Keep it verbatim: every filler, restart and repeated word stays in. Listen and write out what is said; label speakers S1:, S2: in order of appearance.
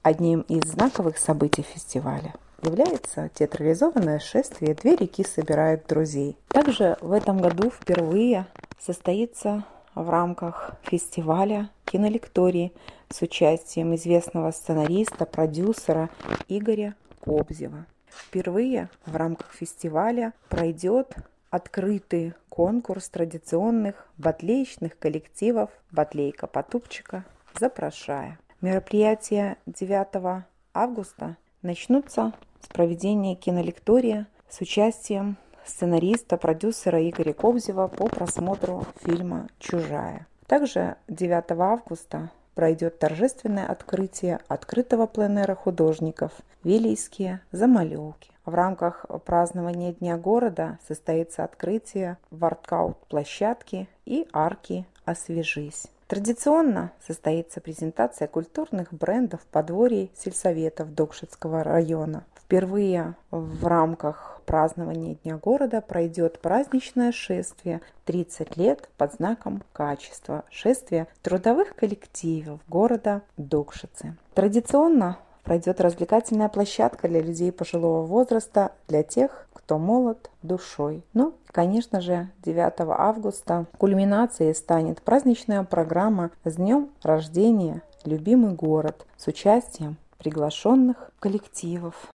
S1: Одним из знаковых событий фестиваля является театрализованное шествие «Две реки собирают друзей». Также в этом году впервые состоится в рамках фестиваля кинолекторий с участием известного сценариста, продюсера Игоря Кобзева. Впервые в рамках фестиваля пройдет открытый конкурс традиционных батлеечных коллективов «Батлейка Потупчика. Запрошая». Мероприятия девятого августа начнутся с проведения кинолектория с участием сценариста, продюсера Игоря Кобзева по просмотру фильма «Чужая». Также девятого августа пройдет торжественное открытие открытого пленэра художников «Вилийские замалевки». В рамках празднования Дня города состоится открытие воркаут-площадки и арки «Освежись». Традиционно состоится презентация культурных брендов подворий сельсоветов Докшетского района. Впервые в рамках празднования Дня города пройдет праздничное шествие тридцать лет под знаком качества. Шествие трудовых коллективов города Докшицы. Традиционно пройдет развлекательная площадка для людей пожилого возраста, для тех, кто молод душой. Ну, конечно же, девятого августа кульминацией станет праздничная программа с днем рождения «Любимый город» с участием приглашенных коллективов.